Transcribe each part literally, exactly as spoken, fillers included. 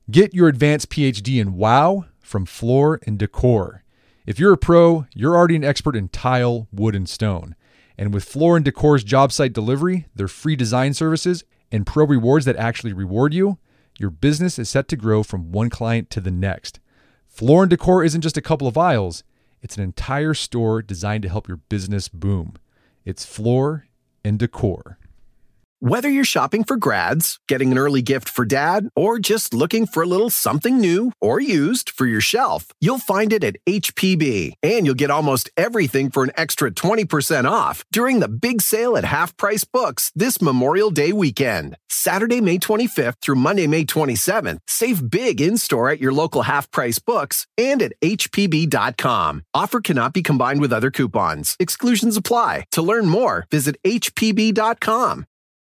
Get your advanced P H D in WOW from Floor and Decor. If you're a pro, you're already an expert in tile, wood, and stone. And with Floor and Decor's job site delivery, their free design services, and pro rewards that actually reward you, your business is set to grow from one client to the next. Floor and Decor isn't just a couple of aisles, it's an entire store designed to help your business boom. It's Floor and Decor. Whether you're shopping for grads, getting an early gift for dad, or just looking for a little something new or used for your shelf, you'll find it at H P B. And you'll get almost everything for an extra twenty percent off during the big sale at Half Price Books this Memorial Day weekend. Saturday, May twenty-fifth through Monday, May twenty-seventh. Save big in-store at your local Half Price Books and at H P B dot com. Offer cannot be combined with other coupons. Exclusions apply. To learn more, visit H P B dot com.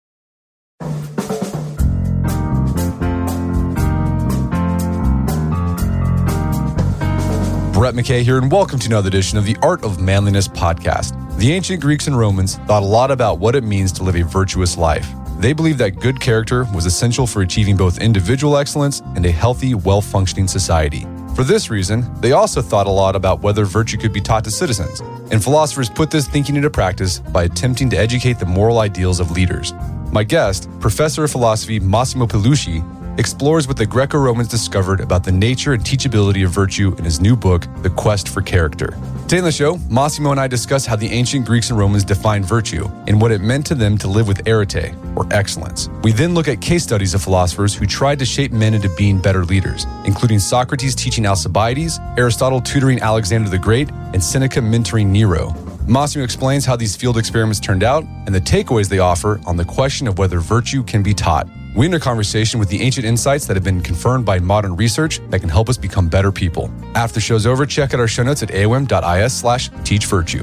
Brett McKay here, and welcome to another edition of the Art of Manliness podcast. The ancient Greeks and Romans thought a lot about what it means to live a virtuous life. They believed that good character was essential for achieving both individual excellence and a healthy, well-functioning society. For this reason, they also thought a lot about whether virtue could be taught to citizens, and philosophers put this thinking into practice by attempting to educate the moral ideals of leaders. My guest, Professor of Philosophy Massimo Pilucci, explores what the Greco-Romans discovered about the nature and teachability of virtue in his new book, The Quest for Character. Today on the show, Massimo and I discuss how the ancient Greeks and Romans defined virtue and what it meant to them to live with arete, or excellence. We then look at case studies of philosophers who tried to shape men into being better leaders, including Socrates teaching Alcibiades, Aristotle tutoring Alexander the Great, and Seneca mentoring Nero. Massimo explains how these field experiments turned out and the takeaways they offer on the question of whether virtue can be taught. We end our conversation with the ancient insights that have been confirmed by modern research that can help us become better people. After the show's over, check out our show notes at aom.is slash teach virtue.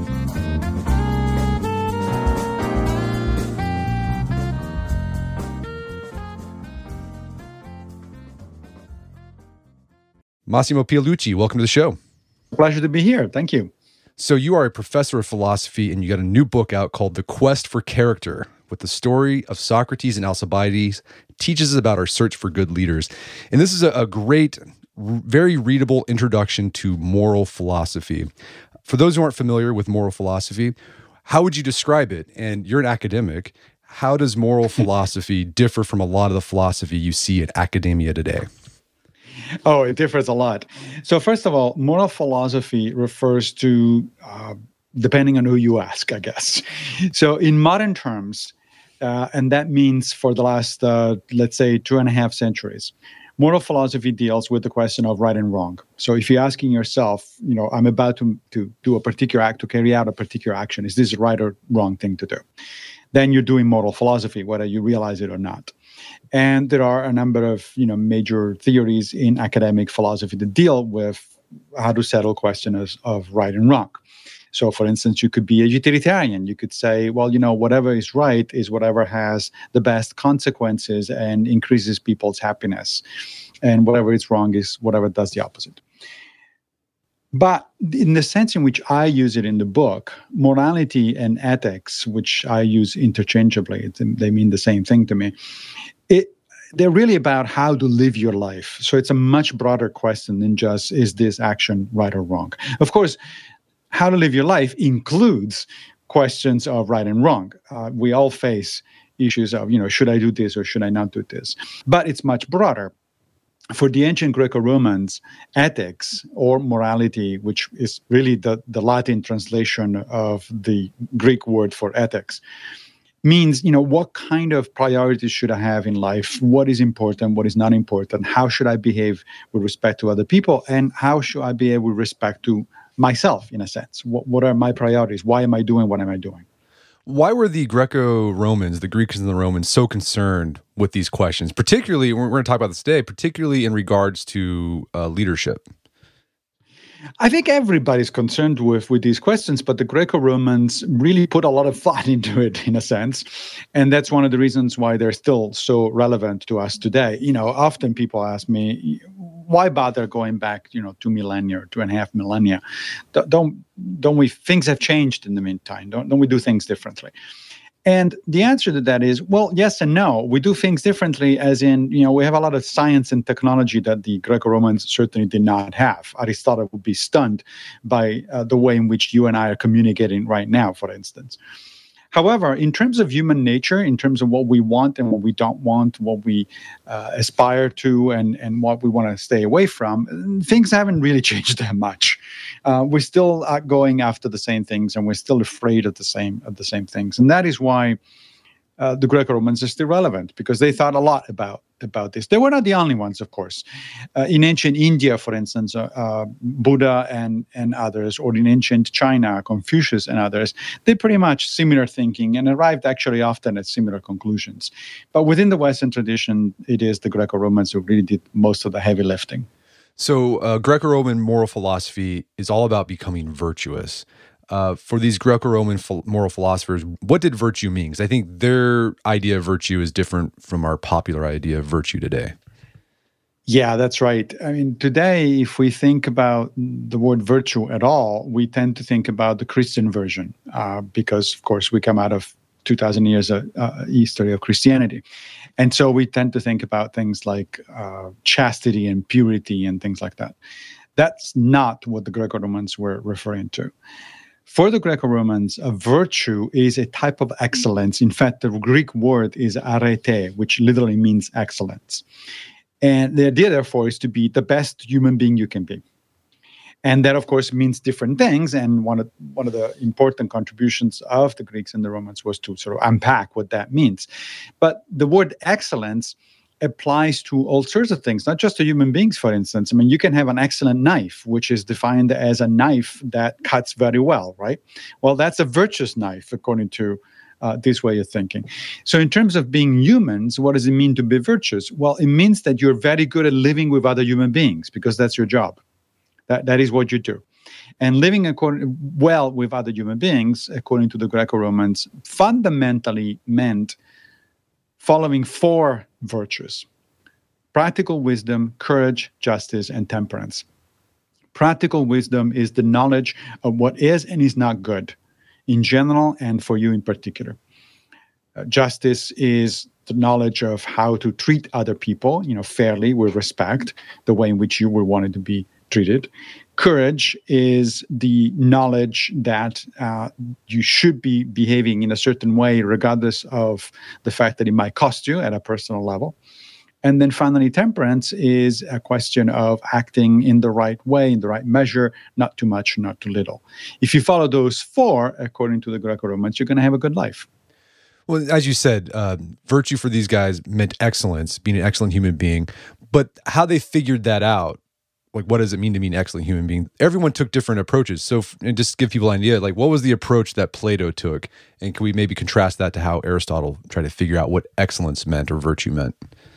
Massimo Pilucci, welcome to the show. Pleasure to be here. Thank you. So you are a professor of philosophy, and you got a new book out called The Quest for Character, with the story of Socrates and Alcibiades, teaches us about our search for good leaders. And this is a, a great, very readable introduction to moral philosophy. For those who aren't familiar with moral philosophy, how would you describe it? And you're an academic. How does moral philosophy differ from a lot of the philosophy you see in academia today? Oh, it differs a lot. So first of all, moral philosophy refers to, uh, depending on who you ask, I guess. So in modern terms, uh, and that means for the last, uh, let's say, two and a half centuries, moral philosophy deals with the question of right and wrong. So if you're asking yourself, you know, I'm about to, to do a particular act, to carry out a particular action, is this the right or wrong thing to do? Then you're doing moral philosophy, whether you realize it or not. And there are a number of, you know, major theories in academic philosophy that deal with how to settle questions of right and wrong. So, for instance, you could be a utilitarian. You could say, well, you know, whatever is right is whatever has the best consequences and increases people's happiness. And whatever is wrong is whatever does the opposite. But in the sense in which I use it in the book, morality and ethics, which I use interchangeably, they mean the same thing to me, it, they're really about how to live your life. So it's a much broader question than just, is this action right or wrong? Of course, how to live your life includes questions of right and wrong. Uh, we all face issues of, you know, should I do this or should I not do this? But it's much broader. For the ancient Greco-Romans, ethics or morality, which is really the, the Latin translation of the Greek word for ethics, means, you know, what kind of priorities should I have in life? What is important? What is not important? How should I behave with respect to other people? And how should I behave with respect to myself, in a sense? What, what are my priorities? Why am I doing what am I doing? Why were the Greco-Romans, the Greeks and the Romans, so concerned with these questions? Particularly, we're going to talk about this today, particularly in regards to uh, leadership. I think everybody's concerned with, with these questions, but the Greco-Romans really put a lot of thought into it, in a sense. And that's one of the reasons why they're still so relevant to us today. You know, often people ask me, why bother going back, you know, two millennia or two and a half millennia? Don't, don't we, things have changed in the meantime. Don't, don't we do things differently? And the answer to that is, well, yes and no. We do things differently, as in, you know, we have a lot of science and technology that the Greco-Romans certainly did not have. Aristotle would be stunned by uh, the way in which you and I are communicating right now, for instance. However, in terms of human nature, in terms of what we want and what we don't want, what we uh, aspire to and, and what we want to stay away from, things haven't really changed that much. Uh, we're still uh, going after the same things, and we're still afraid of the same of the same things. And that is why uh, the Greco-Romans are still relevant, because they thought a lot about about this. They were not the only ones, of course. Uh, in ancient India, for instance, uh, uh, Buddha and, and others, or in ancient China, Confucius and others, they pretty much similar thinking and arrived actually often at similar conclusions. But within the Western tradition, it is the Greco-Romans who really did most of the heavy lifting. So uh, Greco-Roman moral philosophy is all about becoming virtuous. Uh, for these Greco-Roman ph- moral philosophers, what did virtue mean? Because I think their idea of virtue is different from our popular idea of virtue today. Yeah, that's right. I mean, today, if we think about the word virtue at all, we tend to think about the Christian version, uh, because, of course, we come out of two thousand years of uh, history of Christianity. And so we tend to think about things like uh, chastity and purity and things like that. That's not what the Greco-Romans were referring to. For the Greco-Romans, a virtue is a type of excellence. In fact, the Greek word is arete, which literally means excellence. And the idea, therefore, is to be the best human being you can be. And that, of course, means different things. And one of, one of the important contributions of the Greeks and the Romans was to sort of unpack what that means. But the word excellence applies to all sorts of things, not just to human beings, for instance. I mean, you can have an excellent knife, which is defined as a knife that cuts very well, right? Well, that's a virtuous knife, according to uh, this way of thinking. So in terms of being humans, what does it mean to be virtuous? Well, it means that you're very good at living with other human beings, because that's your job. That That is what you do. And living according, well with other human beings, according to the Greco-Romans, fundamentally meant following four virtues: practical wisdom, courage, justice, and temperance. Practical wisdom is the knowledge of what is and is not good in general and for you in particular. Uh, justice is the knowledge of how to treat other people, you know, fairly, with respect, the way in which you were wanted to be treated. Courage is the knowledge that uh, you should be behaving in a certain way, regardless of the fact that it might cost you at a personal level. And then finally, temperance is a question of acting in the right way, in the right measure, not too much, not too little. If you follow those four, according to the Greco-Romans, you're going to have a good life. Well, as you said, uh, virtue for these guys meant excellence, being an excellent human being. But how they figured that out, like, what does it mean to be an excellent human being? Everyone took different approaches. So, and just to give people an idea, like, what was the approach that Plato took? And can we maybe contrast that to how Aristotle tried to figure out what excellence meant or virtue meant?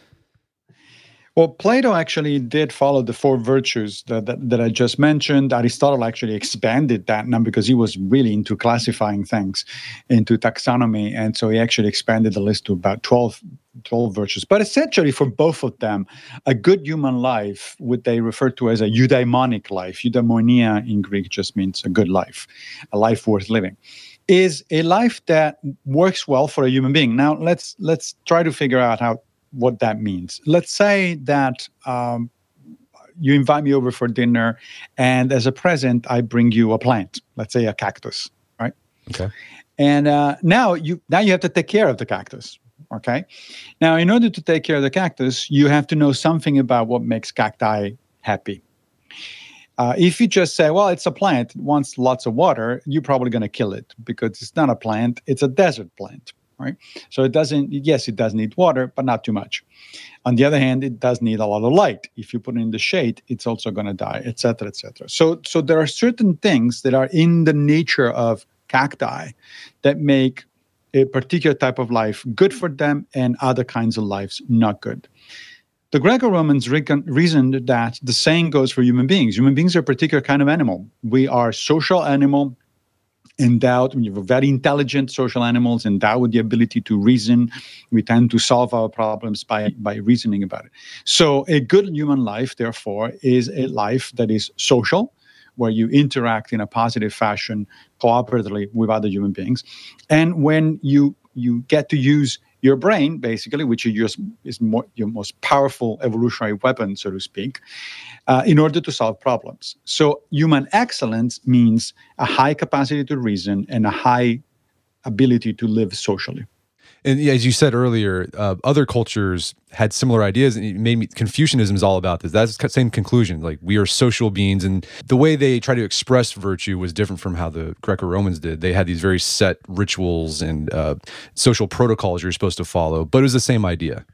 Well, Plato actually did follow the four virtues that, that, that I just mentioned. Aristotle actually expanded that now because he was really into classifying things, into taxonomy. And so he actually expanded the list to about twelve, twelve virtues. But essentially, for both of them, a good human life, what they refer to as a eudaimonic life, eudaimonia in Greek just means a good life, a life worth living, is a life that works well for a human being. Now, let's let's try to figure out how what that means. Let's say that um, you invite me over for dinner, and as a present, I bring you a plant, let's say a cactus, right? Okay. And uh, now you now you have to take care of the cactus, okay? Now, in order to take care of the cactus, you have to know something about what makes cacti happy. Uh, if you just say, well, it's a plant, it wants lots of water, you're probably going to kill it because it's not a plant, it's a desert plant. Right? So it doesn't, yes, it does need water, but not too much. On the other hand, it does need a lot of light. If you put it in the shade, it's also going to die, et cetera, et cetera. So, so there are certain things that are in the nature of cacti that make a particular type of life good for them and other kinds of lives not good. The Greco-Romans recon- reasoned that the same goes for human beings. Human beings are a particular kind of animal. We are a social animal, endowed, we have very intelligent social animals, endowed with the ability to reason. We tend to solve our problems by, by reasoning about it. So a good human life, therefore, is a life that is social, where you interact in a positive fashion, cooperatively with other human beings. And when you you get to use your brain, basically, which is your, is more, your most powerful evolutionary weapon, so to speak, uh, in order to solve problems. So human excellence means a high capacity to reason and a high ability to live socially. And as you said earlier, uh, other cultures had similar ideas, and it made me, Confucianism is all about this. That's the same conclusion. Like, we are social beings, and the way they try to express virtue was different from how the Greco-Romans did. They had these very set rituals and uh, social protocols you're supposed to follow, but it was the same idea.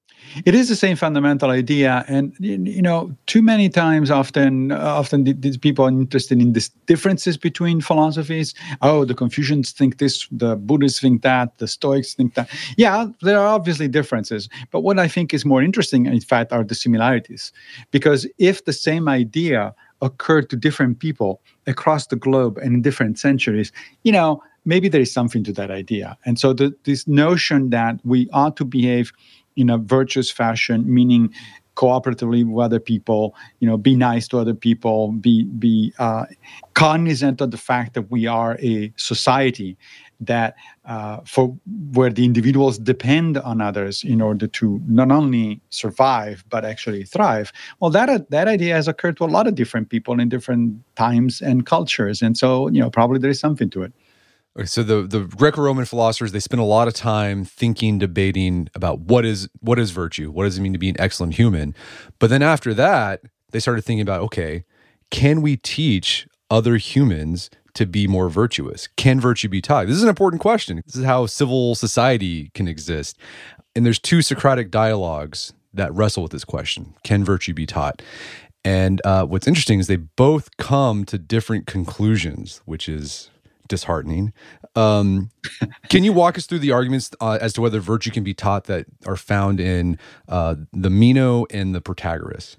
It is the same fundamental idea, and you know, too many times, often, often these people are interested in these differences between philosophies. Oh, the Confucians think this, the Buddhists think that, the Stoics think that. Yeah, there are obviously differences, but what I think is more interesting, in fact, are the similarities, because if the same idea occurred to different people across the globe and in different centuries, you know, maybe there is something to that idea. And so the, this notion that we ought to behave in a virtuous fashion, meaning cooperatively with other people, you know, be nice to other people, be be uh, cognizant of the fact that we are a society that uh, for where the individuals depend on others in order to not only survive but actually thrive. Well, that that idea has occurred to a lot of different people in different times and cultures, and so you know, probably there is something to it. Okay, so the, the Greco-Roman philosophers, they spent a lot of time thinking, debating about what is what is virtue? What does it mean to be an excellent human? But then after that, they started thinking about, okay, can we teach other humans to be more virtuous? Can virtue be taught? This is an important question. This is how civil society can exist. And there's two Socratic dialogues that wrestle with this question. Can virtue be taught? And uh, what's interesting is they both come to different conclusions, which is disheartening. Um, can you walk us through the arguments uh, as to whether virtue can be taught that are found in uh, the Meno and the Protagoras?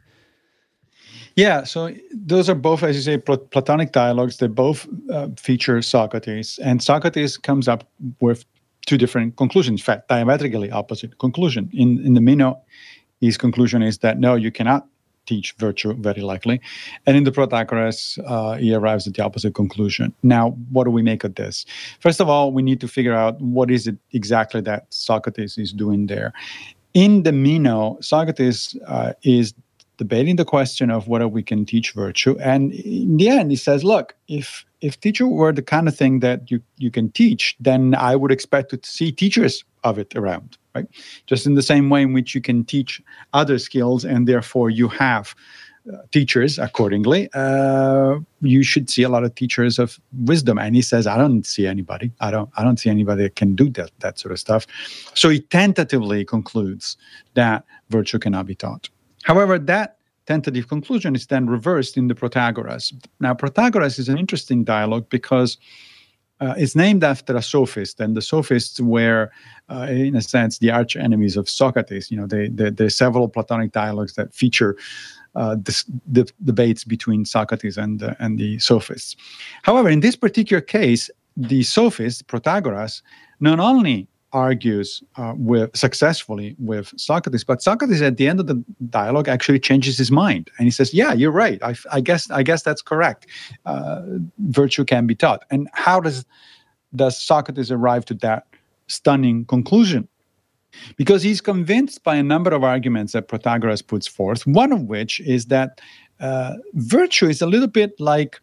Yeah, so those are both, as you say, Platonic dialogues. They both uh, feature Socrates, and Socrates comes up with two different conclusions, in fact, diametrically opposite conclusion. In, in the Meno, his conclusion is that no, you cannot teach virtue, very likely. And in the Protagoras, uh, he arrives at the opposite conclusion. Now, what do we make of this? First of all, we need to figure out what is it exactly that Socrates is doing there. In the Meno, Socrates uh, is debating the question of whether we can teach virtue. And in the end, he says, look, if if teacher were the kind of thing that you, you can teach, then I would expect to see teachers of it around, right? Just in the same way in which you can teach other skills and therefore you have uh, teachers accordingly, uh, you should see a lot of teachers of wisdom. And he says, I don't see anybody. I don't I don't see anybody that can do that, that sort of stuff. So he tentatively concludes that virtue cannot be taught. However, that tentative conclusion is then reversed in the Protagoras. Now, Protagoras is an interesting dialogue because uh, it's named after a sophist, and the sophists were, uh, in a sense, the arch enemies of Socrates. You know, they, they, there are several Platonic dialogues that feature uh, this, the debates between Socrates and the, and the sophists. However, in this particular case, the sophist, Protagoras, not only argues uh, with successfully with Socrates, but Socrates at the end of the dialogue actually changes his mind, and he says, "Yeah, you're right. I, I guess I guess that's correct. Uh, virtue can be taught." And how does does Socrates arrive to that stunning conclusion? Because he's convinced by a number of arguments that Protagoras puts forth. One of which is that uh, virtue is a little bit like,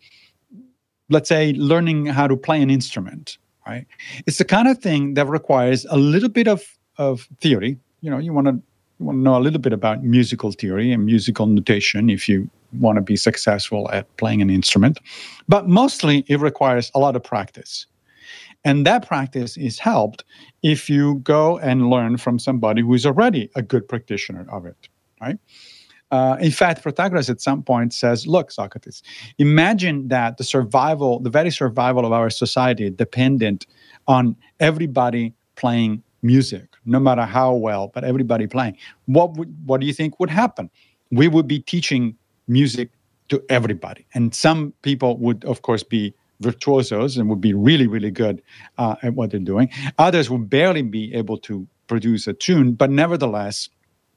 let's say, learning how to play an instrument. Right? It's the kind of thing that requires a little bit of, of theory. You know, you want to you want to know a little bit about musical theory and musical notation if you want to be successful at playing an instrument. But mostly it requires a lot of practice. And that practice is helped if you go and learn from somebody who is already a good practitioner of it, right? Uh, in fact, Protagoras at some point says, look, Socrates, imagine that the survival, the very survival of our society dependent on everybody playing music, no matter how well, but everybody playing. What would, what do you think would happen? We would be teaching music to everybody. And some people would, of course, be virtuosos and would be really, really good uh, at what they're doing. Others would barely be able to produce a tune, but nevertheless,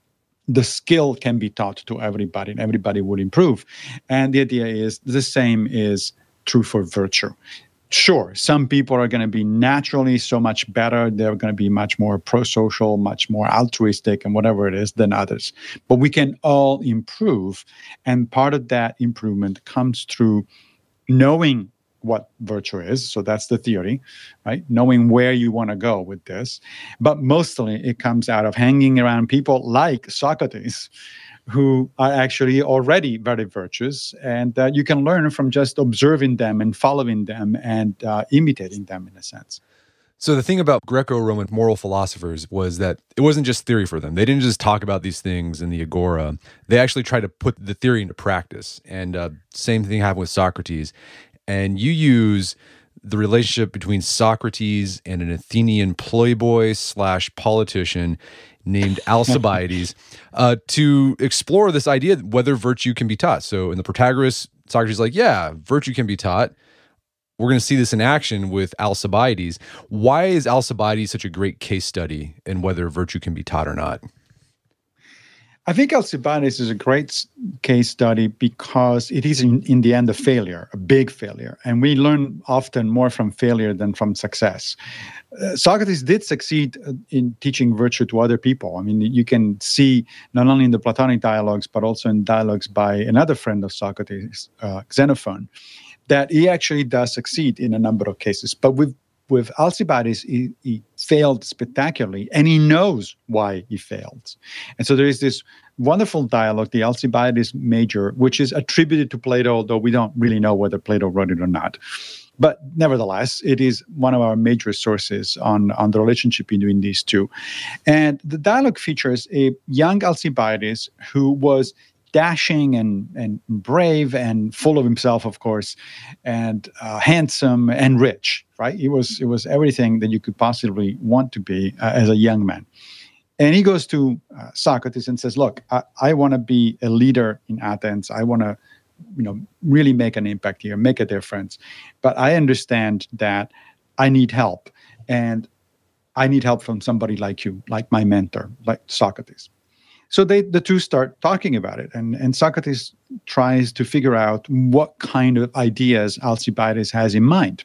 the skill can be taught to everybody and everybody would improve. And the idea is the same is true for virtue. Sure, some people are going to be naturally so much better. They're going to be much more pro-social, much more altruistic, and whatever it is than others. But we can all improve. And part of that improvement comes through knowing what virtue is. So that's the theory, right? Knowing where you want to go with this. But mostly it comes out of hanging around people like Socrates, who are actually already very virtuous, and uh, you can learn from just observing them and following them and uh, imitating them in a sense. So the thing about Greco-Roman moral philosophers was that it wasn't just theory for them. They didn't just talk about these things in the agora. They actually tried to put the theory into practice. And uh, same thing happened with Socrates. And you use the relationship between Socrates and an Athenian playboy slash politician named Alcibiades uh, to explore this idea of whether virtue can be taught. So in the Protagoras, Socrates is like, yeah, virtue can be taught. We're going to see this in action with Alcibiades. Why is Alcibiades such a great case study in whether virtue can be taught or not? I think Alcibiades is a great case study because it is in, in the end a failure, a big failure. And we learn often more from failure than from success. Uh, Socrates did succeed in teaching virtue to other people. I mean, you can see not only in the Platonic dialogues, but also in dialogues by another friend of Socrates, uh, Xenophon, that he actually does succeed in a number of cases. But with With Alcibiades, he, he failed spectacularly, and he knows why he failed. And so there is this wonderful dialogue, the Alcibiades Major, which is attributed to Plato, although we don't really know whether Plato wrote it or not. But nevertheless, it is one of our major sources on, on the relationship between these two. And the dialogue features a young Alcibiades who was dashing and, and brave and full of himself, of course, and uh, handsome and rich, right? He was, it was everything that you could possibly want to be uh, as a young man. And he goes to uh, Socrates and says, look, I, I want to be a leader in Athens. I want to, you know, really make an impact here, make a difference. But I understand that I need help. And I need help from somebody like you, like my mentor, like Socrates. So they, the two start talking about it, and, and Socrates tries to figure out what kind of ideas Alcibiades has in mind.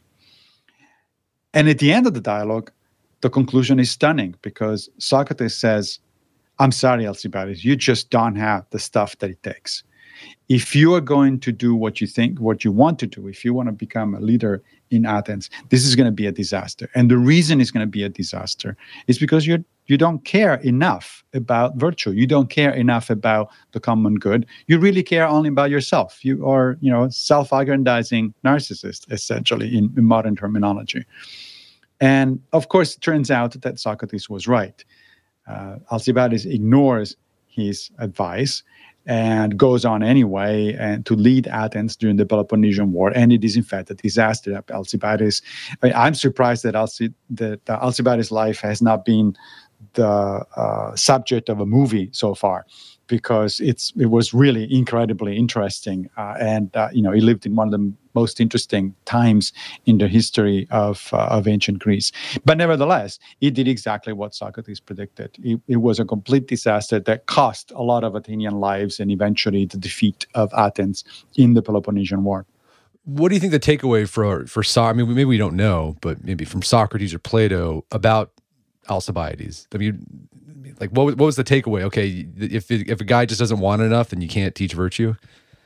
And at the end of the dialogue, the conclusion is stunning because Socrates says, I'm sorry, Alcibiades, you just don't have the stuff that it takes. If you are going to do what you think, what you want to do, if you want to become a leader in Athens, this is going to be a disaster. And the reason it's going to be a disaster is because you're you don't care enough about virtue. You don't care enough about the common good. You really care only about yourself. You are, you know, self-aggrandizing narcissist, essentially, in, in modern terminology. And of course, it turns out that Socrates was right. Uh, Alcibiades ignores his advice and goes on anyway and to lead Athens during the Peloponnesian War. And it is, in fact, a disaster. Alcibiades, I mean, I'm surprised that, Alci, that uh, Alcibiades' life has not been the uh, subject of a movie so far, because it's it was really incredibly interesting. Uh, and, uh, you know, he lived in one of the most interesting times in the history of uh, of ancient Greece. But nevertheless, he did exactly what Socrates predicted. It, it was a complete disaster that cost a lot of Athenian lives and eventually the defeat of Athens in the Peloponnesian War. What do you think the takeaway for, for so- I mean, maybe we don't know, but maybe from Socrates or Plato about Alcibiades? I mean, like, what was, what was the takeaway? Okay, if if a guy just doesn't want enough, then you can't teach virtue.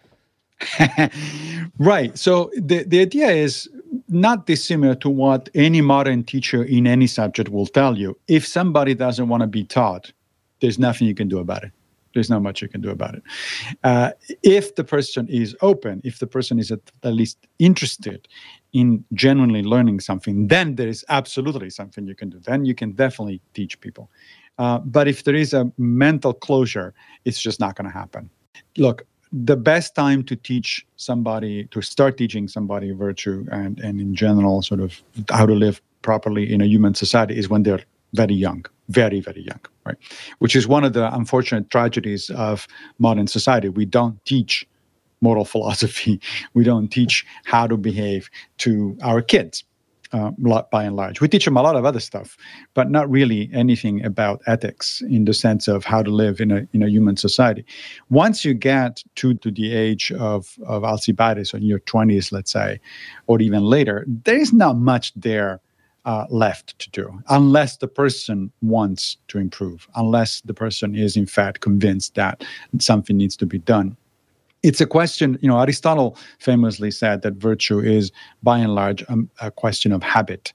Right. So the, the idea is not dissimilar to what any modern teacher in any subject will tell you. If somebody doesn't want to be taught, there's nothing you can do about it. There's not much you can do about it. Uh, if the person is open, if the person is at, at least interested in genuinely learning something, then there is absolutely something you can do. Then you can definitely teach people. Uh, but if there is a mental closure, it's just not going to happen. Look, the best time to teach somebody, to start teaching somebody virtue and, and in general sort of how to live properly in a human society is when they're very young, very, very young, right? Which is one of the unfortunate tragedies of modern society. We don't teach moral philosophy. We don't teach how to behave to our kids. uh, by and large. We teach them a lot of other stuff, but not really anything about ethics in the sense of how to live in a in a human society. Once you get to, to the age of, of Alcibiades, or in your twenties, let's say, or even later, there is not much there uh, left to do, unless the person wants to improve, unless the person is in fact convinced that something needs to be done. It's a question, you know, Aristotle famously said that virtue is, by and large, a, a question of habit.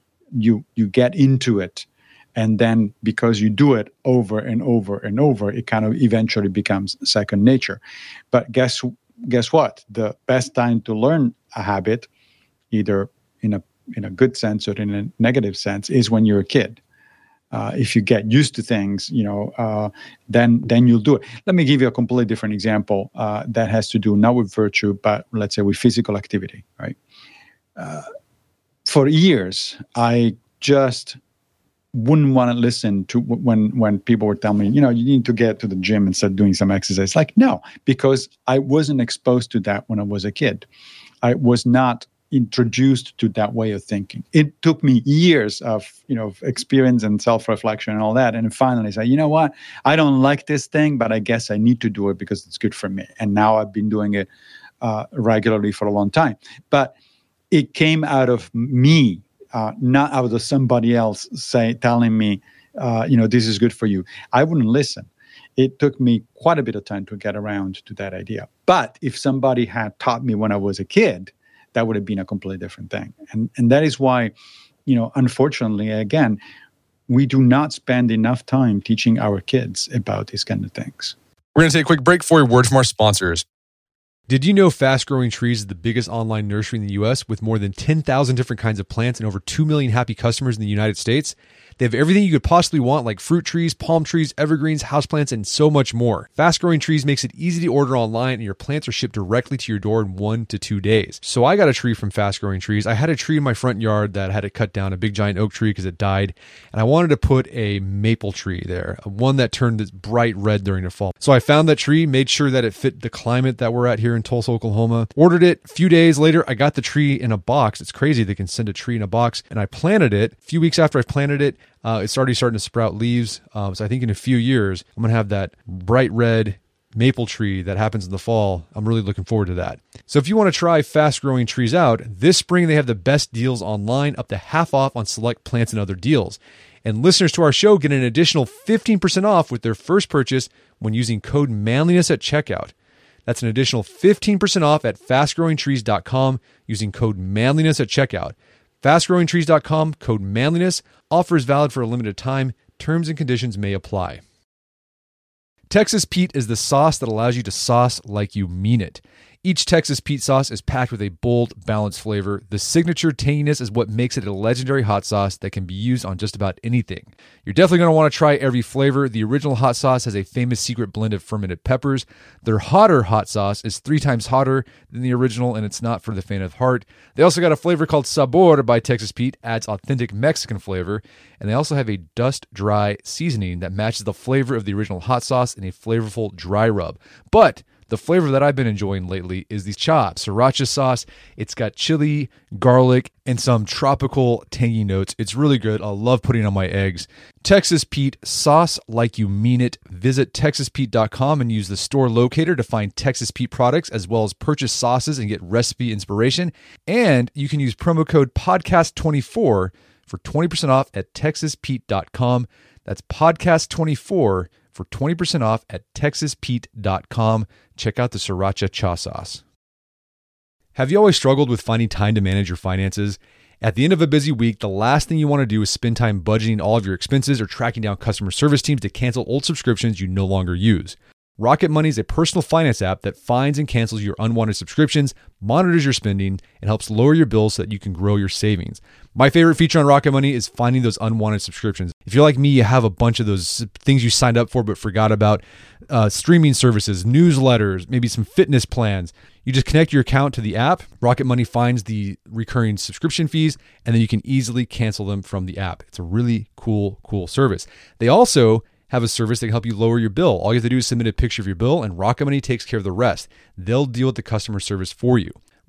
You you get into it, and then because you do it over and over and over, it kind of eventually becomes second nature. But guess guess what? The best time to learn a habit, either in a in a good sense or in a negative sense, is when you're a kid. Uh, if you get used to things, you know, uh, then then you'll do it. Let me give you a completely different example uh, that has to do not with virtue, but let's say with physical activity, right? Uh, for years, I just wouldn't want to listen to w- when when people were telling me, you know, you need to get to the gym and start doing some exercise. Like, no, because I wasn't exposed to that when I was a kid. I was not introduced to that way of thinking. It took me years of, you know, experience and self-reflection and all that. And finally I said, you know what? I don't like this thing, but I guess I need to do it because it's good for me. And now I've been doing it uh, regularly for a long time. But it came out of me, uh, not out of somebody else say, telling me, uh, you know, this is good for you. I wouldn't listen. It took me quite a bit of time to get around to that idea. But if somebody had taught me when I was a kid, that would have been a completely different thing. And and that is why, you know, unfortunately, again, we do not spend enough time teaching our kids about these kind of things. We're going to take a quick break for a word from our sponsors. Did you know Fast Growing Trees is the biggest online nursery in the U S with more than ten thousand different kinds of plants and over two million happy customers in the United States? They have everything you could possibly want, like fruit trees, palm trees, evergreens, houseplants, and so much more. Fast Growing Trees makes it easy to order online, and your plants are shipped directly to your door in one to two days. So I got a tree from Fast Growing Trees. I had a tree in my front yard that I had to cut down, a big giant oak tree because it died, and I wanted to put a maple tree there, one that turned bright red during the fall. So I found that tree, made sure that it fit the climate that we're at here in Tulsa, Oklahoma, ordered it. A few days later, I got the tree in a box. It's crazy they can send a tree in a box, and I planted it. A few weeks after I planted it, Uh, it's already starting to sprout leaves. Um, so I think in a few years, I'm going to have that bright red maple tree that happens in the fall. I'm really looking forward to that. So if you want to try Fast Growing Trees out, this spring they have the best deals online, up to half off on select plants and other deals. And listeners to our show get an additional fifteen percent off with their first purchase when using code manliness at checkout. That's an additional fifteen percent off at fast growing trees dot com using code manliness at checkout. fast growing trees dot com, code manliness. Offer is valid for a limited time. Terms and conditions may apply. Texas Pete is the sauce that allows you to sauce like you mean it. Each Texas Pete sauce is packed with a bold, balanced flavor. The signature tanginess is what makes it a legendary hot sauce that can be used on just about anything. You're definitely going to want to try every flavor. The original hot sauce has a famous secret blend of fermented peppers. Their hotter hot sauce is three times hotter than the original, and it's not for the faint of heart. They also got a flavor called Sabor by Texas Pete, adds authentic Mexican flavor, and they also have a dust-dry seasoning that matches the flavor of the original hot sauce in a flavorful dry rub. But the flavor that I've been enjoying lately is the Cha Sriracha sauce. It's got chili, garlic, and some tropical tangy notes. It's really good. I love putting it on my eggs. Texas Pete, sauce like you mean it. Visit texas pete dot com and use the store locator to find Texas Pete products, as well as purchase sauces and get recipe inspiration. And you can use promo code podcast twenty-four for twenty percent off at texas pete dot com. That's podcast twenty-four for twenty percent off at texas pete dot com. Check out the Sriracha Cha sauce. Have you always struggled with finding time to manage your finances? At the end of a busy week, the last thing you want to do is spend time budgeting all of your expenses or tracking down customer service teams to cancel old subscriptions you no longer use. Rocket Money is a personal finance app that finds and cancels your unwanted subscriptions, monitors your spending, and helps lower your bills so that you can grow your savings. My favorite feature on Rocket Money is finding those unwanted subscriptions. If you're like me, you have a bunch of those things you signed up for but forgot about, uh, streaming services, newsletters, maybe some fitness plans. You just connect your account to the app. Rocket Money finds the recurring subscription fees, and then you can easily cancel them from the app. It's a really cool, cool service. They also have a service that can help you lower your bill. All you have to do is submit a picture of your bill, and Rocket Money takes care of the rest. They'll deal with the customer service for you.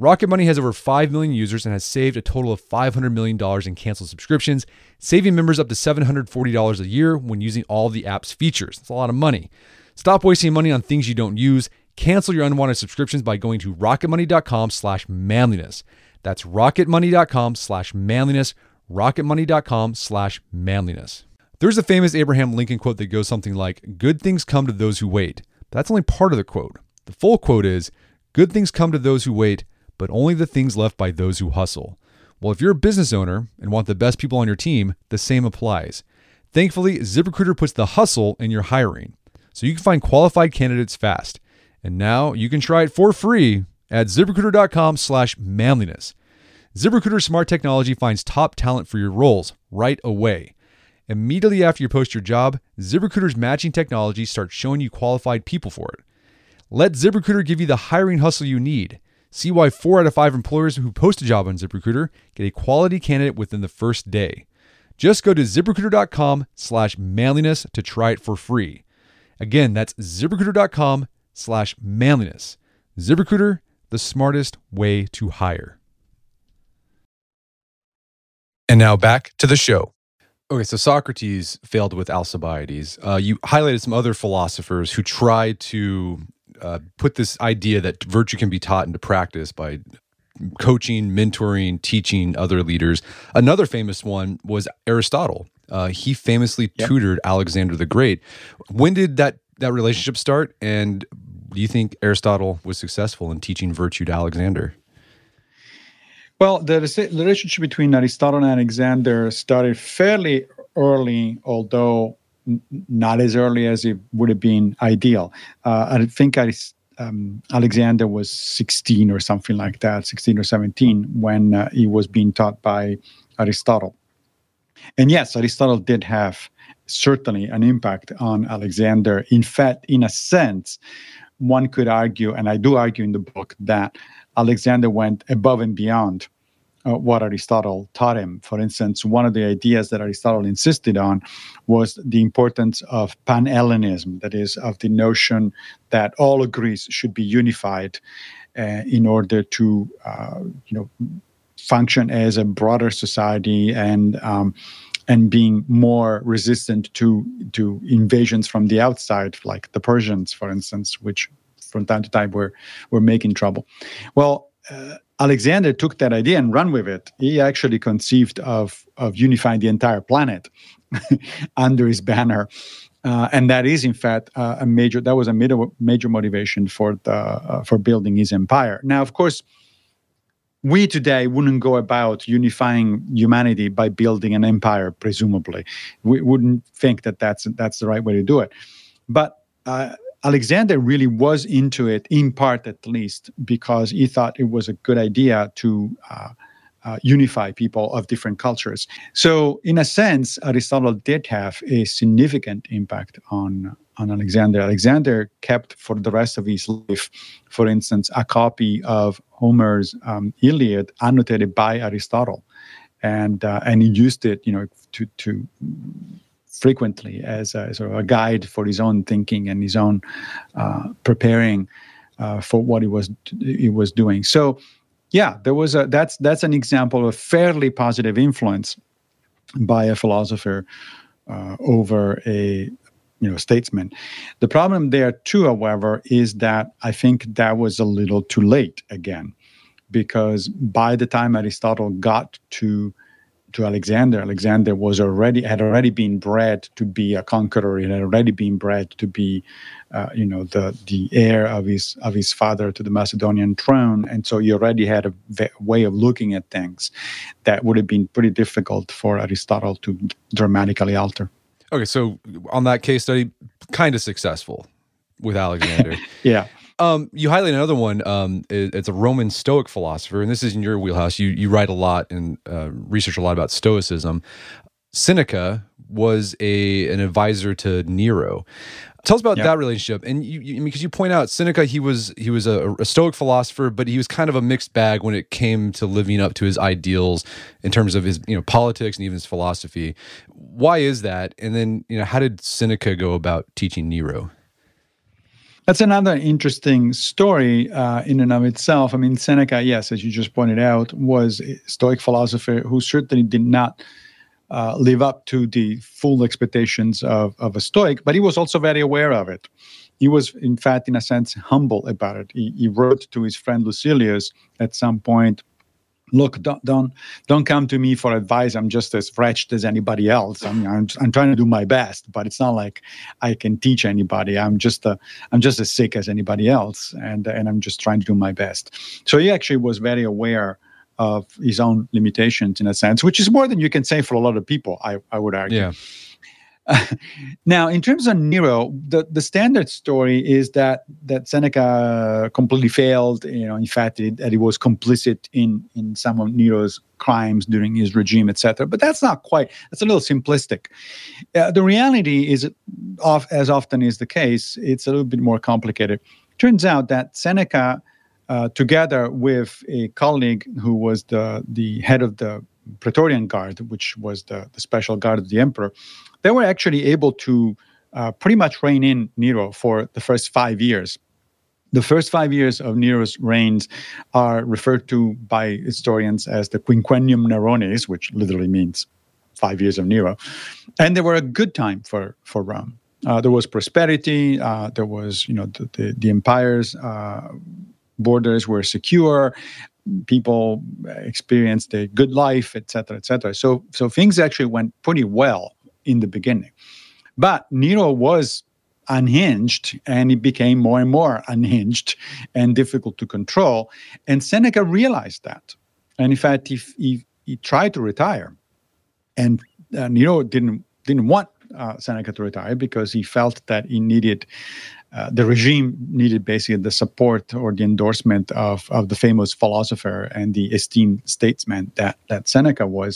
Rocket Money has over five million users and has saved a total of five hundred million dollars in canceled subscriptions, saving members up to seven hundred forty dollars a year when using all the app's features. That's a lot of money. Stop wasting money on things you don't use. Cancel your unwanted subscriptions by going to rocketmoney.com slash manliness. That's rocketmoney.com slash manliness, rocketmoney.com slash manliness. There's a famous Abraham Lincoln quote that goes something like, "Good things come to those who wait." But that's only part of the quote. The full quote is, "Good things come to those who wait, but only the things left by those who hustle." Well, if you're a business owner and want the best people on your team, the same applies. Thankfully, ZipRecruiter puts the hustle in your hiring, so you can find qualified candidates fast. And now you can try it for free at ZipRecruiter.com slash manliness. ZipRecruiter smart technology finds top talent for your roles right away. Immediately after you post your job, ZipRecruiter's matching technology starts showing you qualified people for it. Let ZipRecruiter give you the hiring hustle you need. See why four out of five employers who post a job on ZipRecruiter get a quality candidate within the first day. Just go to ZipRecruiter.com slash manliness to try it for free. Again, that's ZipRecruiter.com slash manliness. ZipRecruiter, the smartest way to hire. And now back to the show. Okay, so Socrates failed with Alcibiades. Uh, you highlighted some other philosophers who tried to uh, put this idea that virtue can be taught into practice by coaching, mentoring, teaching other leaders. Another famous one was Aristotle. Uh, he famously yep. tutored Alexander the Great. When did that, that relationship start? And do you think Aristotle was successful in teaching virtue to Alexander? Well, the relationship between Aristotle and Alexander started fairly early, although not as early as it would have been ideal. Uh, I think um, Alexander was sixteen or something like that, sixteen or seventeen, when uh, he was being taught by Aristotle. And yes, Aristotle did have certainly an impact on Alexander. In fact, in a sense, one could argue, and I do argue in the book, that Alexander went above and beyond uh, what Aristotle taught him. For instance, one of the ideas that Aristotle insisted on was the importance of Pan-Hellenism, that is, of the notion that all of Greece should be unified uh, in order to, uh, you know, function as a broader society and um, and being more resistant to to invasions from the outside, like the Persians, for instance, which from time to time were were making trouble. Well, uh, Alexander took that idea and ran with it. He actually conceived of of unifying the entire planet under his banner, uh, and that is, in fact, uh, a major that was a major major motivation for the uh, for building his empire. Now, of course, we today wouldn't go about unifying humanity by building an empire, presumably. We wouldn't think that that's, that's the right way to do it. But uh, Alexander really was into it, in part at least, because he thought it was a good idea to uh, uh, unify people of different cultures. So in a sense, Aristotle did have a significant impact on on Alexander. Alexander kept for the rest of his life, for instance, a copy of Homer's um, Iliad annotated by Aristotle, and uh, and he used it, you know, to to frequently as a, sort of a guide for his own thinking and his own uh, preparing uh, for what he was he was doing. So, yeah, there was a that's that's an example of fairly positive influence by a philosopher uh, over a you know, statesman. The problem there too, however, is that I think that was a little too late again, because by the time Aristotle got to to Alexander, Alexander was already had already been bred to be a conqueror. He had already been bred to be, uh, you know, the the heir of his of his father to the Macedonian throne, and so he already had a v- way of looking at things that would have been pretty difficult for Aristotle to dramatically alter. Okay, so on that case study, kind of successful with Alexander. Yeah. Um, you highlight another one. Um, it, it's a Roman Stoic philosopher, and this is in your wheelhouse. You you write a lot and uh, research a lot about Stoicism. Seneca was a an advisor to Nero. Tell us about yep. that relationship. And you, you because you point out Seneca, he was he was a, a Stoic philosopher, but he was kind of a mixed bag when it came to living up to his ideals in terms of his you know politics and even his philosophy. Why is that? And then you know how did Seneca go about teaching Nero? That's another interesting story uh, in and of itself. I mean, Seneca, yes, as you just pointed out, was a Stoic philosopher who certainly did not uh, live up to the full expectations of, of a Stoic, but he was also very aware of it. He was, in fact, in a sense, humble about it. He, he wrote to his friend Lucilius at some point, look, don't, don't don't come to me for advice. I'm just as wretched as anybody else. I'm, I'm I'm trying to do my best, but it's not like I can teach anybody. I'm just a, I'm just as sick as anybody else, and and I'm just trying to do my best. So he actually was very aware of his own limitations in a sense, which is more than you can say for a lot of people, I, I would argue. Yeah. Now, in terms of Nero, the, the standard story is that that Seneca completely failed. You know, in fact, it, that he was complicit in in some of Nero's crimes during his regime, et cetera. But that's not quite. That's a little simplistic. Uh, the reality is, off, as often is the case, it's a little bit more complicated. Turns out that Seneca, uh, together with a colleague who was the the head of the Praetorian Guard, which was the, the special guard of the emperor, they were actually able to uh, pretty much rein in Nero for the first five years. The first five years of Nero's reigns are referred to by historians as the Quinquennium Neronis, which literally means five years of Nero. And they were a good time for, for Rome. Uh, there was prosperity. Uh, there was, you know, the, the, the empire's uh, borders were secure. People experienced a good life, et cetera, et cetera. So, so things actually went pretty well in the beginning. But Nero was unhinged, and he became more and more unhinged and difficult to control. And Seneca realized that. And in fact, he, he, he tried to retire. And uh, Nero didn't, didn't want uh, Seneca to retire because he felt that he needed Uh, the regime needed basically the support or the endorsement of, of the famous philosopher and the esteemed statesman that, that Seneca was.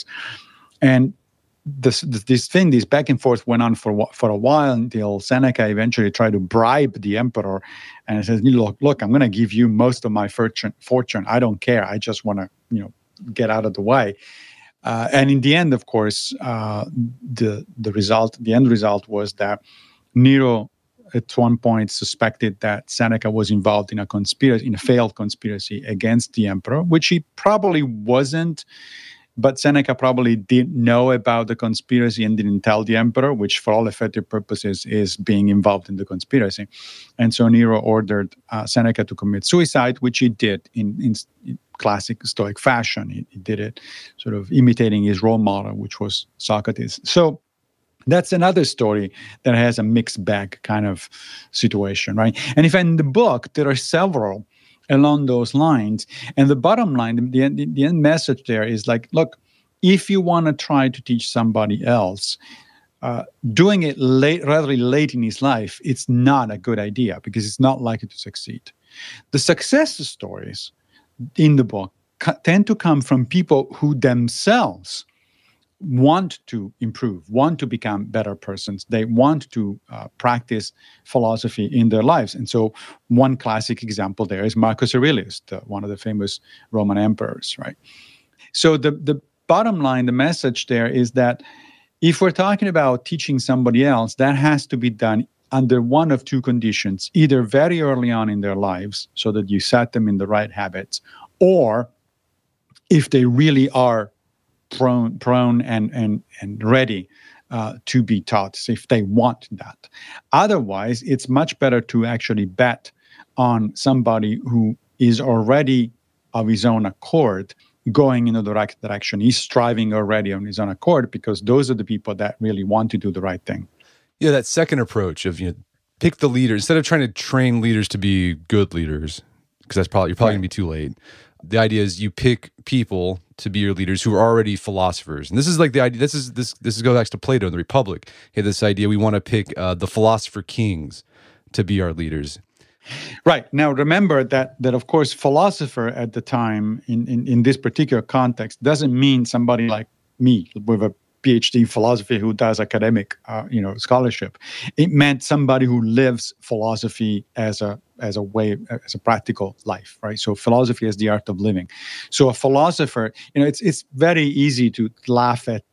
And this, this thing, this back and forth went on for, for a while until Seneca eventually tried to bribe the emperor. And he says, look, look, I'm going to give you most of my fortune. fortune. I don't care. I just want to, you know, get out of the way. Uh, and in the end, of course, uh, the, the result, the end result was that Nero at one point suspected that Seneca was involved in a conspiracy, in a failed conspiracy against the emperor, which he probably wasn't, but Seneca probably didn't know about the conspiracy and didn't tell the emperor, which for all effective purposes is being involved in the conspiracy. And so Nero ordered uh, Seneca to commit suicide, which he did in, in, in classic Stoic fashion. He, he did it sort of imitating his role model, which was Socrates. So that's another story that has a mixed bag kind of situation, right? And if in the book, there are several along those lines. And the bottom line, the, the, the end message there is like, look, if you want to try to teach somebody else, uh, doing it late, rather late in his life, it's not a good idea because it's not likely to succeed. The success stories in the book co- tend to come from people who themselves want to improve, want to become better persons. They want to uh, practice philosophy in their lives. And so one classic example there is Marcus Aurelius, the, one of the famous Roman emperors, right? So the, the bottom line, the message there is that if we're talking about teaching somebody else, that has to be done under one of two conditions, either very early on in their lives so that you set them in the right habits, or if they really are prone, prone and, and, and ready uh, to be taught, so if they want that. Otherwise, it's much better to actually bet on somebody who is already of his own accord going in the right direction. He's striving already on his own accord because those are the people that really want to do the right thing. Yeah, that second approach of, you know, pick the leader instead of trying to train leaders to be good leaders, because that's probably you're probably right. Gonna be too late. The idea is you pick people to be your leaders who are already philosophers, and this is like the idea. This is this this goes back to Plato in the Republic. He had this idea: we want to pick uh, the philosopher kings to be our leaders. Right. Now, remember that that of course, philosopher at the time in in, in this particular context doesn't mean somebody like me with a PhD in philosophy who does academic, uh, you know, scholarship. It meant somebody who lives philosophy as a as a way, as a practical life, right? So philosophy is the art of living. So a philosopher, you know, it's it's very easy to laugh at um,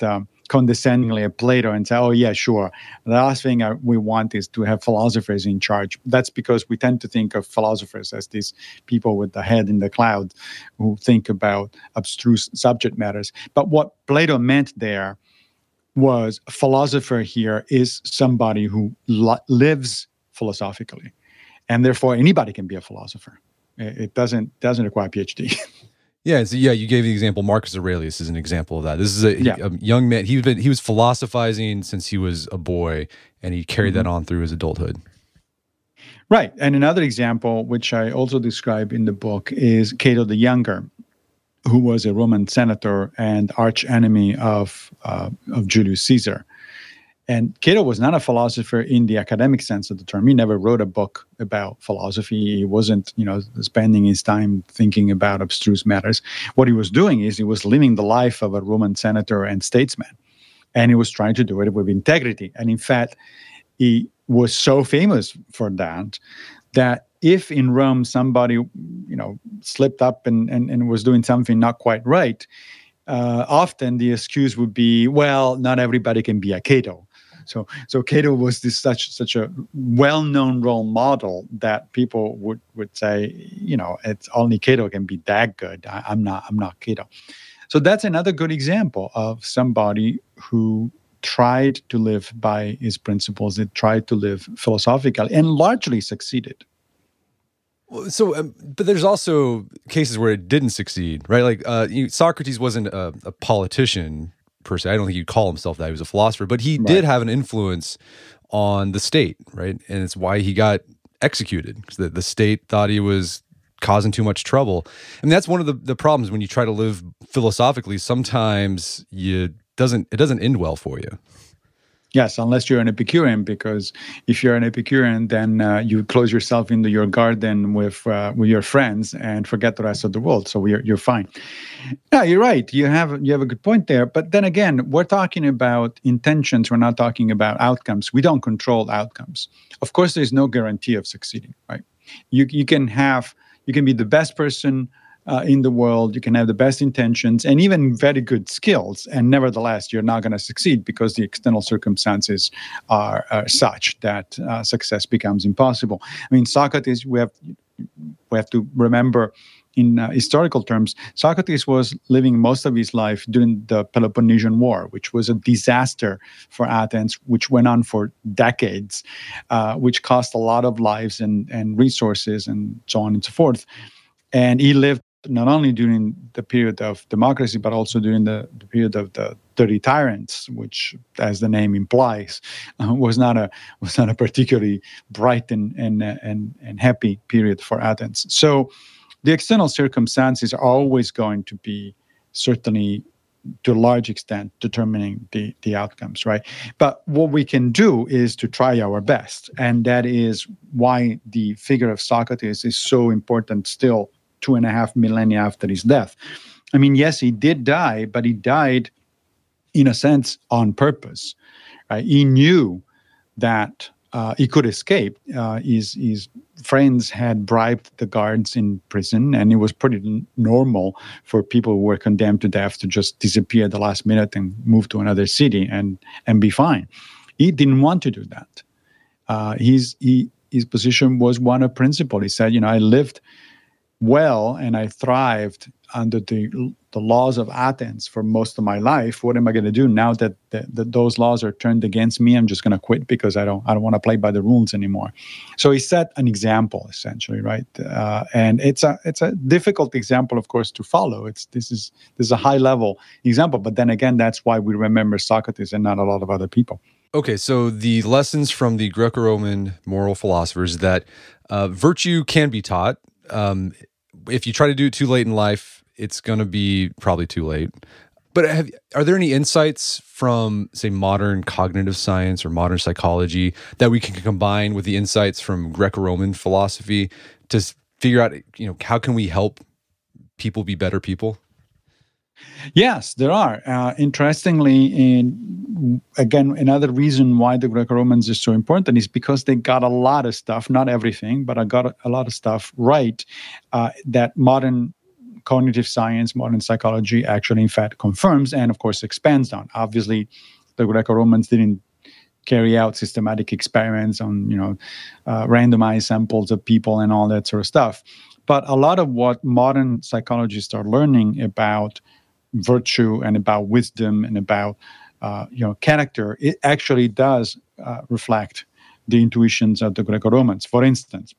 condescendingly at Plato and say, oh, yeah, sure. The last thing I, we want is to have philosophers in charge. That's because we tend to think of philosophers as these people with the head in the cloud who think about abstruse subject matters. But what Plato meant there was a philosopher here is somebody who li- lives philosophically. And therefore, anybody can be a philosopher. It doesn't doesn't require a PhD. Yeah, so yeah, you gave the example. Marcus Aurelius is an example of that. This is a, Yeah. a young man. He been he was philosophizing since he was a boy, and he carried Mm-hmm. that on through his adulthood. Right. And another example, which I also describe in the book, is Cato the Younger, who was a Roman senator and arch enemy of uh, of Julius Caesar. And Cato was not a philosopher in the academic sense of the term. He never wrote a book about philosophy. He wasn't, you know, spending his time thinking about abstruse matters. What he was doing is he was living the life of a Roman senator and statesman. And he was trying to do it with integrity. And in fact, he was so famous for that, that if in Rome somebody, you know, slipped up and, and, and was doing something not quite right, uh, often the excuse would be, well, not everybody can be a Cato. So, so Cato was this such such a well-known role model that people would, would say, you know, it's only Cato can be that good. I, I'm not I'm not Cato. So that's another good example of somebody who tried to live by his principles, that tried to live philosophically, and largely succeeded. So, um, but there's also cases where it didn't succeed, right? Like uh, you, Socrates wasn't a, a politician per se. I don't think you'd call himself that. He was a philosopher, but he Right. did have an influence on the state, right? And it's why he got executed, because the, the state thought he was causing too much trouble. And that's one of the, the problems when you try to live philosophically. Sometimes you doesn't it doesn't end well for you. Yes, unless you're an Epicurean, because if you're an Epicurean, then uh, you close yourself into your garden with uh, with your friends and forget the rest of the world. So you're you're fine. Yeah, you're right. You have you have a good point there. But then again, we're talking about intentions. We're not talking about outcomes. We don't control outcomes. Of course, there's no guarantee of succeeding. Right? You you can have you can be the best person Uh, in the world, you can have the best intentions and even very good skills, and nevertheless, you're not going to succeed because the external circumstances are, are such that uh, success becomes impossible. I mean, Socrates, we have we have to remember, in uh, historical terms, Socrates was living most of his life during the Peloponnesian War, which was a disaster for Athens, which went on for decades, uh, which cost a lot of lives and, and resources and so on and so forth. And he lived not only during the period of democracy, but also during the, the period of the thirty tyrants, which, as the name implies, uh, was not a was not a particularly bright and and and and happy period for Athens. So, the external circumstances are always going to be certainly, to a large extent, determining the the outcomes, right? But what we can do is to try our best, and that is why the figure of Socrates is so important still, two and a half millennia after his death. I mean, yes, he did die, but he died, in a sense, on purpose. Right? He knew that uh, he could escape. Uh, his, his friends had bribed the guards in prison, and it was pretty n- normal for people who were condemned to death to just disappear at the last minute and move to another city and, and be fine. He didn't want to do that. Uh, his, he, his position was one of principle. He said, you know, I lived well and I thrived under the the laws of Athens for most of my life. What am I going to do now that, that, that those laws are turned against me? I'm just going to quit because I don't I don't want to play by the rules anymore. So he set an example, essentially, right? Uh, and it's a it's a difficult example, of course, to follow. It's this is this is a high level example, but then again, that's why we remember Socrates and not a lot of other people. Okay, so the lessons from the Greco-Roman moral philosophers that uh, virtue can be taught. Um, if you try to do it too late in life, it's going to be probably too late. But have, are there any insights from, say, modern cognitive science or modern psychology that we can combine with the insights from Greco-Roman philosophy to figure out, you know, how can we help people be better people? Yes, there are. Uh, interestingly, in, again, another reason why the Greco-Romans is so important is because they got a lot of stuff, not everything, but I got a, a lot of stuff right uh, that modern cognitive science, modern psychology actually, in fact, confirms and, of course, expands on. Obviously, the Greco-Romans didn't carry out systematic experiments on, you know, uh, randomized samples of people and all that sort of stuff. But a lot of what modern psychologists are learning about virtue and about wisdom and about, uh, you know, character, it actually does uh, reflect the intuitions of the Greco-Romans. For instance,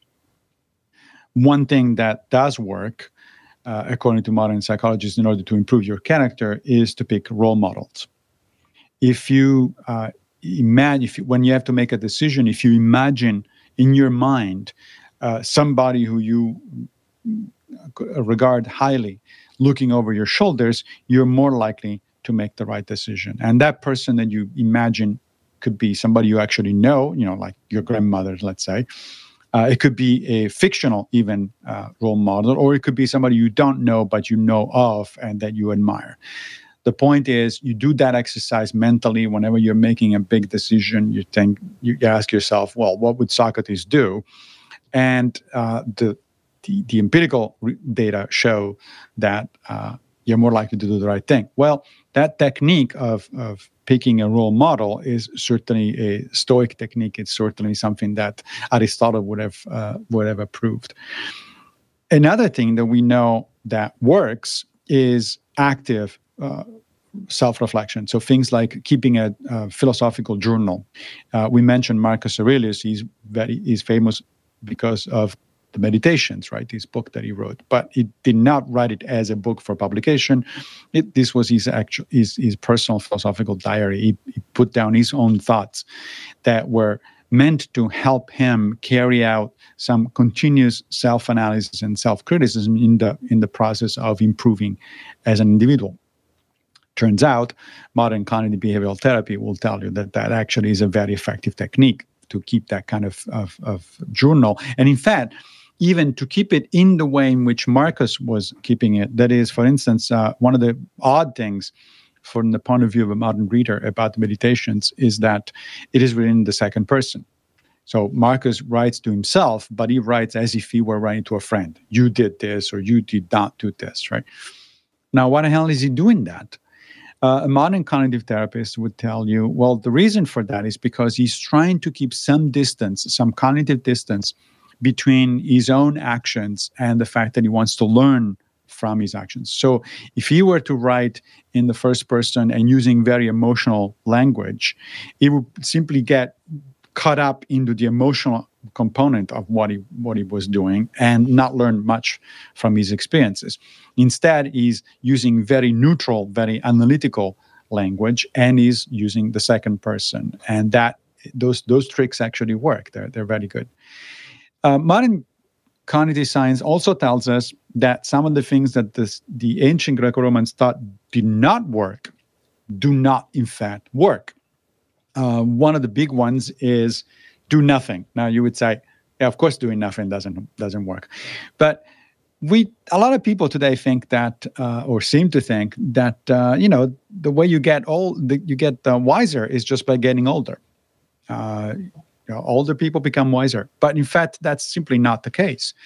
one thing that does work, uh, according to modern psychologists, in order to improve your character, is to pick role models. If you uh, imagine, if you, when you have to make a decision, if you imagine in your mind uh, somebody who you regard highly looking over your shoulders, you're more likely to make the right decision. And that person that you imagine could be somebody you actually know, you know, like your grandmother, let's say. Uh, it could be a fictional even uh, role model, or it could be somebody you don't know but you know of and that you admire. The point is, you do that exercise mentally whenever you're making a big decision. You think, you ask yourself, well, what would Socrates do? And uh, the, the the empirical re- data show that uh, you're more likely to do the right thing. Well, that technique of of picking a role model is certainly a Stoic technique. It's certainly something that Aristotle would have uh, would have approved. Another thing that we know that works is active uh, self-reflection. So things like keeping a, a philosophical journal. Uh, we mentioned Marcus Aurelius. He's very he's famous because of the Meditations, right? This book that he wrote, but he did not write it as a book for publication. It, this was his actual his, his personal philosophical diary. He, he put down his own thoughts that were meant to help him carry out some continuous self-analysis and self-criticism in the in the process of improving as an individual. Turns out, modern cognitive behavioral therapy will tell you that that actually is a very effective technique to keep that kind of, of, of journal. And in fact, even to keep it in the way in which Marcus was keeping it. That is, for instance, uh, one of the odd things from the point of view of a modern reader about the Meditations is that it is written in the second person. So Marcus writes to himself, but he writes as if he were writing to a friend. You did this, or you did not do this, right? Now, why the hell is he doing that? Uh, a modern cognitive therapist would tell you, well, the reason for that is because he's trying to keep some distance, some cognitive distance between his own actions and the fact that he wants to learn from his actions. So if he were to write in the first person and using very emotional language, he would simply get caught up into the emotional component of what he what he was doing and not learn much from his experiences. Instead, he's using very neutral, very analytical language, and he's using the second person. And that those those tricks actually work. They're they're very good. Uh, modern cognitive science also tells us that some of the things that this, the ancient Greco-Romans thought did not work, do not in fact work. Uh, one of the big ones is do nothing. Now you would say, yeah, of course, doing nothing doesn't doesn't work, but we a lot of people today think that, uh, or seem to think that, uh, you know, the way you get old, the, you get uh, wiser is just by getting older. Uh, you know, older people become wiser, but in fact, that's simply not the case.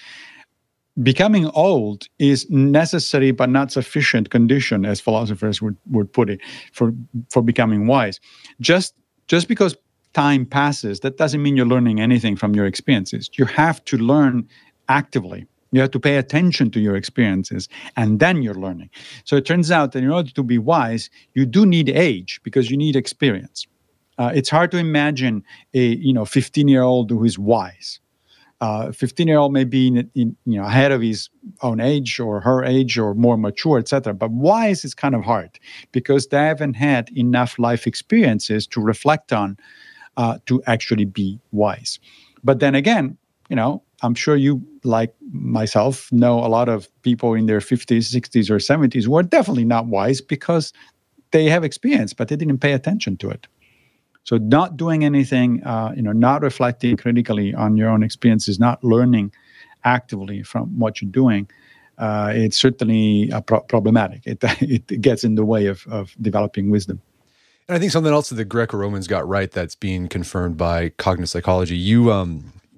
Becoming old is necessary but not sufficient condition, as philosophers would, would put it, for for becoming wise. Just just because time passes, that doesn't mean you're learning anything from your experiences. You have to learn actively. You have to pay attention to your experiences, and then you're learning. So it turns out that in order to be wise, you do need age because you need experience. Uh, it's hard to imagine a you know fifteen-year-old who is wise. Uh, fifteen-year-old may be in, in, you know ahead of his own age or her age or more mature, et cetera. But wise is kind of hard because they haven't had enough life experiences to reflect on uh, to actually be wise. But then again, you know, I'm sure you, like myself, know a lot of people in their fifties, sixties, or seventies who are definitely not wise because they have experience, but they didn't pay attention to it. So not doing anything, uh, you know, not reflecting critically on your own experiences, not learning actively from what you're doing, uh, it's certainly uh, pro- problematic. It it gets in the way of, of developing wisdom. And I think something else that the Greco-Romans got right that's being confirmed by cognitive psychology, you um,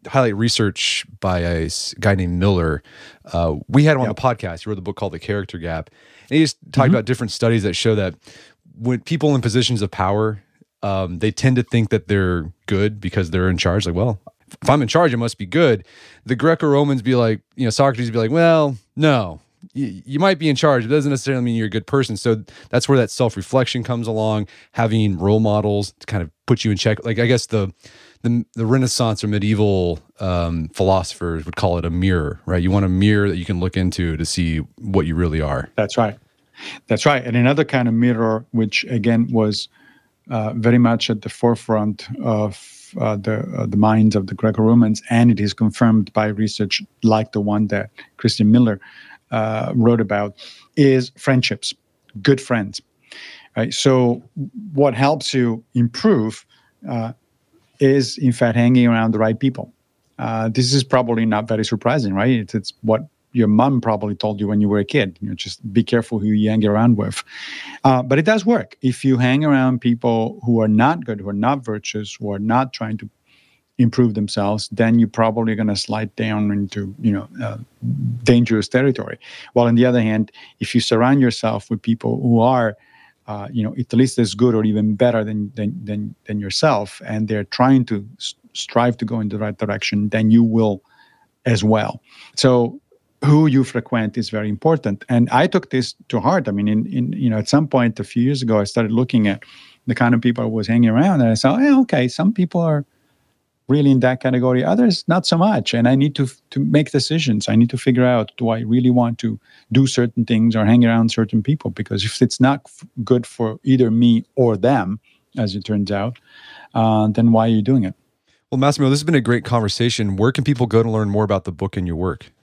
highlight research by a guy named Miller. Uh, we had him on Yep. the podcast. He wrote a book called The Character Gap. And he just talked Mm-hmm. about different studies that show that when people in positions of power, um, they tend to think that they're good because they're in charge. Like, well, if I'm in charge, it must be good. The Greco-Romans be like, you know, Socrates be like, well, no, you, you might be in charge. It doesn't necessarily mean you're a good person. So that's where that self-reflection comes along, having role models to kind of put you in check. Like, I guess the the, the Renaissance or medieval um, philosophers would call it a mirror, right? You want a mirror that you can look into to see what you really are. That's right. That's right. And another kind of mirror, which again was uh, very much at the forefront of uh, the uh, the minds of the Greco-Romans, and it is confirmed by research like the one that Christian Miller uh, wrote about, is friendships, good friends. Right. So what helps you improve uh, is, in fact, hanging around the right people. Uh, this is probably not very surprising, right? It's, it's what your mom probably told you when you were a kid. You know, just be careful who you hang around with. Uh, but it does work. If you hang around people who are not good, who are not virtuous, who are not trying to improve themselves, then you're probably going to slide down into, you know, uh, dangerous territory. While on the other hand, if you surround yourself with people who are, uh, you know, at least as good or even better than than than, than yourself, and they're trying to s- strive to go in the right direction, then you will as well. So who you frequent is very important. And I took this to heart. I mean, in, in you know, at some point a few years ago, I started looking at the kind of people I was hanging around, and I saw, hey, okay, some people are really in that category, others not so much. And I need to to make decisions. I need to figure out, do I really want to do certain things or hang around certain people? Because if it's not f- good for either me or them, as it turns out, uh, then why are you doing it? Well, Massimo, this has been a great conversation. Where can people go to learn more about the book and your work?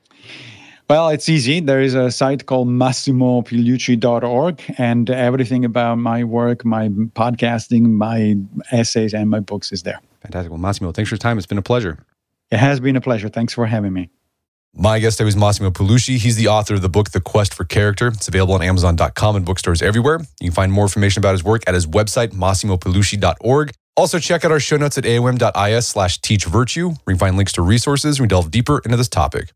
Well, it's easy. There is a site called massimo pigliucci dot org, and everything about my work, my podcasting, my essays, and my books is there. Fantastic. Well, Massimo, thanks for your time. It's been a pleasure. It has been a pleasure. Thanks for having me. My guest today was Massimo Pigliucci. He's the author of the book, The Quest for Character. It's available on amazon dot com and bookstores everywhere. You can find more information about his work at his website, massimo pigliucci dot org. Also, check out our show notes at aom dot is slash teach virtue, where you can find links to resources where we delve deeper into this topic.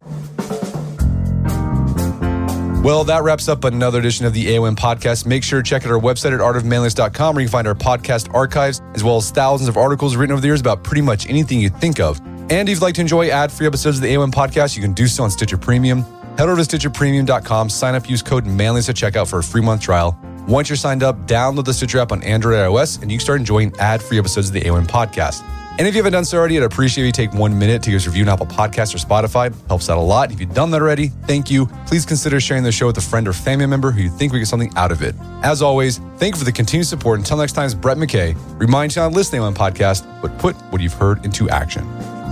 Well, that wraps up another edition of the A O M podcast. Make sure to check out our website at art of manliness dot com, where you can find our podcast archives, as well as thousands of articles written over the years about pretty much anything you think of. And if you'd like to enjoy ad-free episodes of the A O M podcast, you can do so on Stitcher Premium. Head over to stitcher premium dot com, sign up, use code manliness at checkout for a free month trial. Once you're signed up, download the Stitcher app on Android or iOS, and you can start enjoying ad-free episodes of the A O M podcast. And if you haven't done so already, I'd appreciate if you take one minute to give us a review on Apple Podcasts or Spotify. Helps out a lot. If you've done that already, thank you. Please consider sharing the show with a friend or family member who you think we get something out of it. As always, thank you for the continued support. Until next time, it's Brett McKay. Remind you not to listen to A O M podcast, but put what you've heard into action.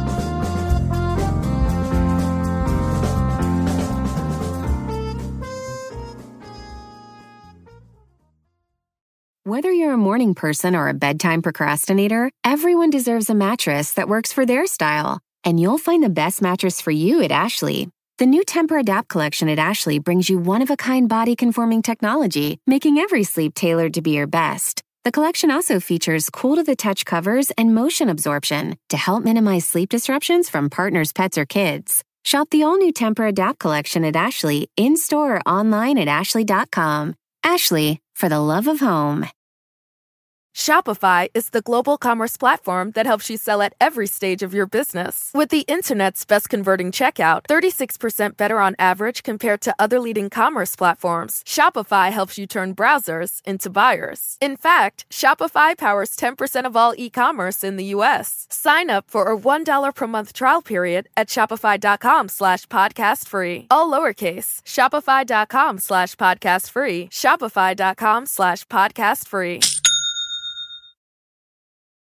Whether you're a morning person or a bedtime procrastinator, everyone deserves a mattress that works for their style. And you'll find the best mattress for you at Ashley. The new Tempur-Adapt collection at Ashley brings you one-of-a-kind body-conforming technology, making every sleep tailored to be your best. The collection also features cool-to-the-touch covers and motion absorption to help minimize sleep disruptions from partners, pets, or kids. Shop the all-new Tempur-Adapt collection at Ashley, in-store or online at ashley dot com. Ashley, for the love of home. Shopify is the global commerce platform that helps you sell at every stage of your business. With the internet's best converting checkout, thirty-six percent better on average compared to other leading commerce platforms, Shopify helps you turn browsers into buyers. In fact, Shopify powers ten percent of all e-commerce in the U S. Sign up for a one dollar per month trial period at shopify.com slash podcast free. All lowercase, shopify.com slash podcast free, shopify.com slash podcast free.